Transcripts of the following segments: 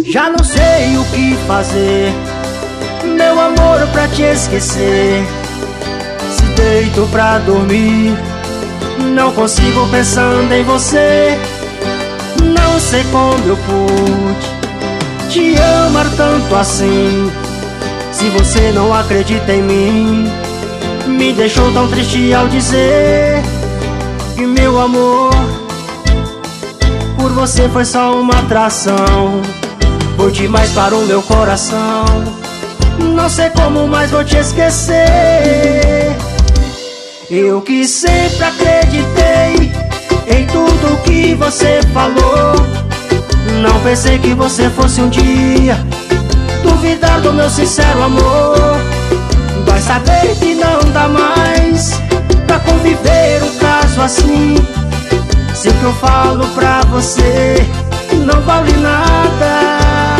Já não sei o que fazer, meu amor, pra te esquecer. Se deito pra dormir, não consigo pensando em você. Não sei como eu pude te amar tanto assim. Se você não acredita em mim, me deixou tão triste ao dizer que meu amor por você foi só uma atração. Foi demais para o meu coração, não sei como mais vou te esquecer. Eu que sempre acreditei em tudo que você falou. Não pensei que você fosse um dia duvidar do meu sincero amor. Vai saber que não dá mais pra conviver um caso assim. Se o que eu falo pra você não vale nada.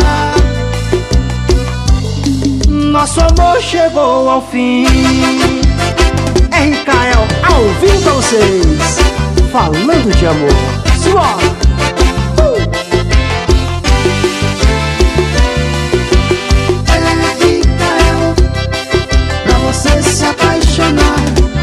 Nosso amor chegou ao fim. RKL ao vivo pra vocês, falando de amor. Simbora! RKL, pra você se apaixonar.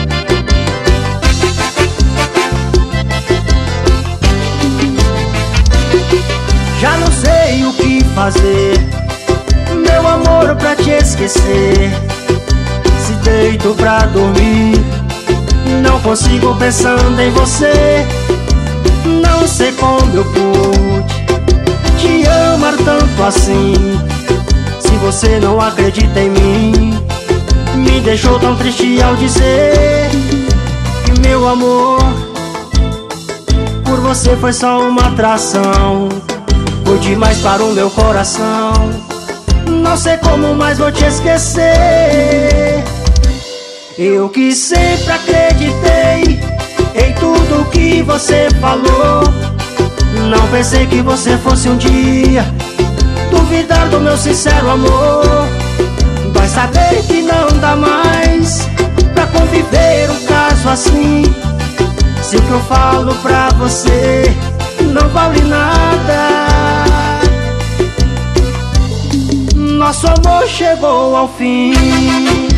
Já não sei o que fazer, meu amor, pra te esquecer. Se deito pra dormir, não consigo pensando em você. Não sei como eu pude te amar tanto assim. Se você não acredita em mim, me deixou tão triste ao dizer que meu amor por você foi só uma atração. Foi demais para o meu coração, não sei como mais vou te esquecer. Eu que sempre acreditei em tudo que você falou. Não pensei que você fosse um dia duvidar do meu sincero amor. Vai saber que não dá mais pra conviver um caso assim. Se o que eu falo pra você não vale nada. Nosso amor chegou ao fim.